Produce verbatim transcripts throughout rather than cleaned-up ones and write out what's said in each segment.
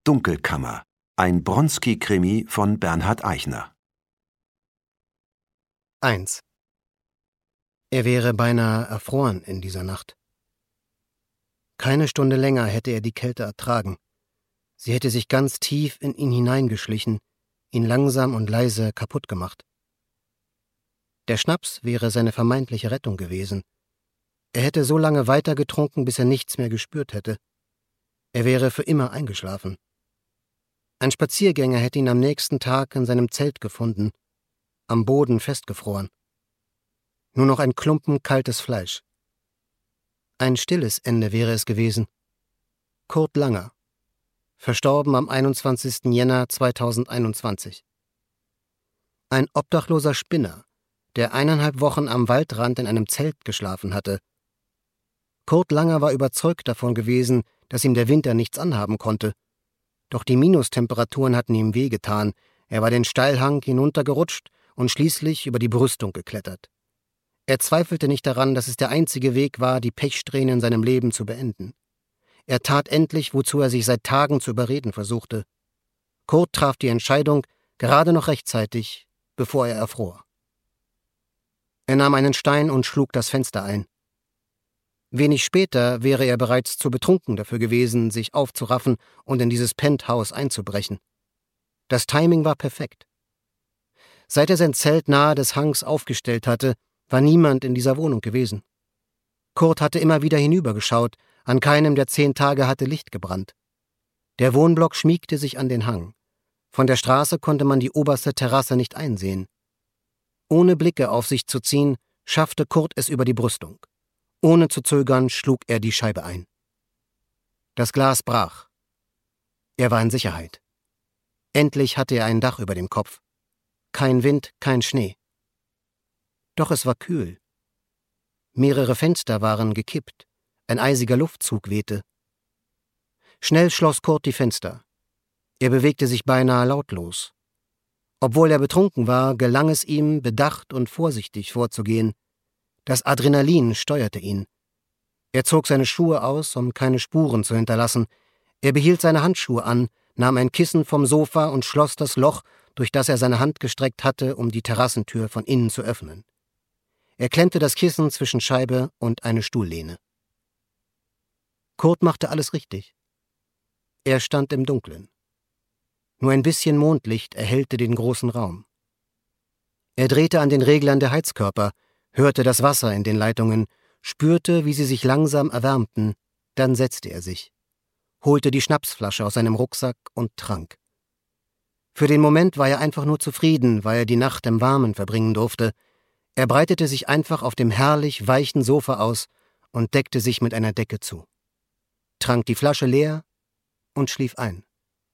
Dunkelkammer, ein Bronski-Krimi von Bernhard Eichner. eins. Er wäre beinahe erfroren in dieser Nacht. Keine Stunde länger hätte er die Kälte ertragen. Sie hätte sich ganz tief in ihn hineingeschlichen, ihn langsam und leise kaputt gemacht. Der Schnaps wäre seine vermeintliche Rettung gewesen. Er hätte so lange weitergetrunken, bis er nichts mehr gespürt hätte. Er wäre für immer eingeschlafen. Ein Spaziergänger hätte ihn am nächsten Tag in seinem Zelt gefunden, am Boden festgefroren. Nur noch ein Klumpen kaltes Fleisch. Ein stilles Ende wäre es gewesen. Kurt Langer, verstorben am einundzwanzigsten Jänner zweitausendeinundzwanzig. Ein obdachloser Spinner, der eineinhalb Wochen am Waldrand in einem Zelt geschlafen hatte. Kurt Langer war überzeugt davon gewesen, dass ihm der Winter nichts anhaben konnte. Doch die Minustemperaturen hatten ihm wehgetan. Er war den Steilhang hinuntergerutscht und schließlich über die Brüstung geklettert. Er zweifelte nicht daran, dass es der einzige Weg war, die Pechsträhne in seinem Leben zu beenden. Er tat endlich, wozu er sich seit Tagen zu überreden versuchte. Kurt traf die Entscheidung gerade noch rechtzeitig, bevor er erfror. Er nahm einen Stein und schlug das Fenster ein. Wenig später wäre er bereits zu betrunken dafür gewesen, sich aufzuraffen und in dieses Penthouse einzubrechen. Das Timing war perfekt. Seit er sein Zelt nahe des Hangs aufgestellt hatte, war niemand in dieser Wohnung gewesen. Kurt hatte immer wieder hinübergeschaut, an keinem der zehn Tage hatte Licht gebrannt. Der Wohnblock schmiegte sich an den Hang. Von der Straße konnte man die oberste Terrasse nicht einsehen. Ohne Blicke auf sich zu ziehen, schaffte Kurt es über die Brüstung. Ohne zu zögern schlug er die Scheibe ein. Das Glas brach. Er war in Sicherheit. Endlich hatte er ein Dach über dem Kopf. Kein Wind, kein Schnee. Doch es war kühl. Mehrere Fenster waren gekippt. Ein eisiger Luftzug wehte. Schnell schloss Kurt die Fenster. Er bewegte sich beinahe lautlos. Obwohl er betrunken war, gelang es ihm, bedacht und vorsichtig vorzugehen. Das Adrenalin steuerte ihn. Er zog seine Schuhe aus, um keine Spuren zu hinterlassen. Er behielt seine Handschuhe an, nahm ein Kissen vom Sofa und schloss das Loch, durch das er seine Hand gestreckt hatte, um die Terrassentür von innen zu öffnen. Er klemmte das Kissen zwischen Scheibe und eine Stuhllehne. Kurt machte alles richtig. Er stand im Dunkeln. Nur ein bisschen Mondlicht erhellte den großen Raum. Er drehte an den Reglern der Heizkörper, hörte das Wasser in den Leitungen, spürte, wie sie sich langsam erwärmten, dann setzte er sich, holte die Schnapsflasche aus seinem Rucksack und trank. Für den Moment war er einfach nur zufrieden, weil er die Nacht im Warmen verbringen durfte. Er breitete sich einfach auf dem herrlich weichen Sofa aus und deckte sich mit einer Decke zu, trank die Flasche leer und schlief ein.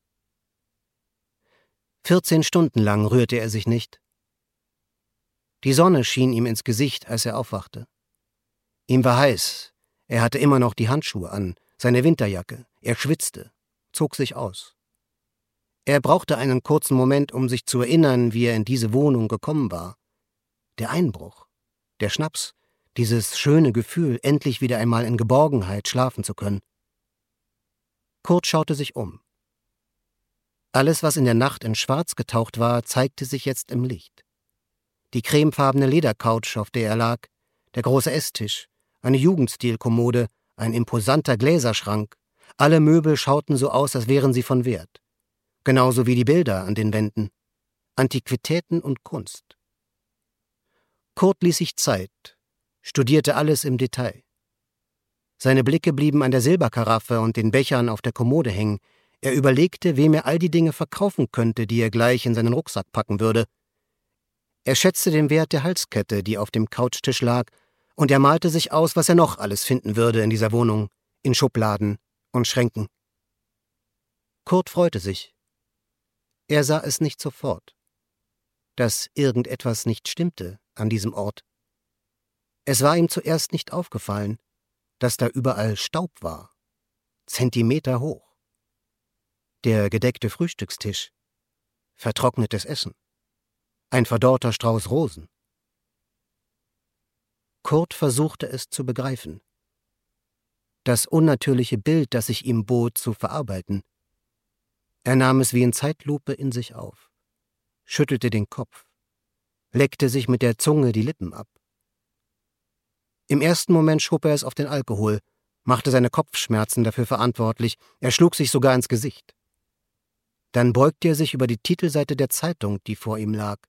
Vierzehn Stunden lang rührte er sich nicht. Die Sonne schien ihm ins Gesicht, als er aufwachte. Ihm war heiß, er hatte immer noch die Handschuhe an, seine Winterjacke, er schwitzte, zog sich aus. Er brauchte einen kurzen Moment, um sich zu erinnern, wie er in diese Wohnung gekommen war. Der Einbruch, der Schnaps, dieses schöne Gefühl, endlich wieder einmal in Geborgenheit schlafen zu können. Kurt schaute sich um. Alles, was in der Nacht in Schwarz getaucht war, zeigte sich jetzt im Licht. Die cremefarbene Ledercouch, auf der er lag, der große Esstisch, eine Jugendstilkommode, ein imposanter Gläserschrank, alle Möbel schauten so aus, als wären sie von Wert. Genauso wie die Bilder an den Wänden. Antiquitäten und Kunst. Kurt ließ sich Zeit, studierte alles im Detail. Seine Blicke blieben an der Silberkaraffe und den Bechern auf der Kommode hängen. Er überlegte, wem er all die Dinge verkaufen könnte, die er gleich in seinen Rucksack packen würde. Er schätzte den Wert der Halskette, die auf dem Couchtisch lag, und er malte sich aus, was er noch alles finden würde in dieser Wohnung, in Schubladen und Schränken. Kurt freute sich. Er sah es nicht sofort, dass irgendetwas nicht stimmte an diesem Ort. Es war ihm zuerst nicht aufgefallen, dass da überall Staub war, Zentimeter hoch. Der gedeckte Frühstückstisch, vertrocknetes Essen, ein verdorrter Strauß Rosen. Kurt versuchte es zu begreifen, das unnatürliche Bild, das sich ihm bot, zu verarbeiten. Er nahm es wie in Zeitlupe in sich auf, schüttelte den Kopf, leckte sich mit der Zunge die Lippen ab. Im ersten Moment schob er es auf den Alkohol, machte seine Kopfschmerzen dafür verantwortlich, er schlug sich sogar ins Gesicht. Dann beugte er sich über die Titelseite der Zeitung, die vor ihm lag.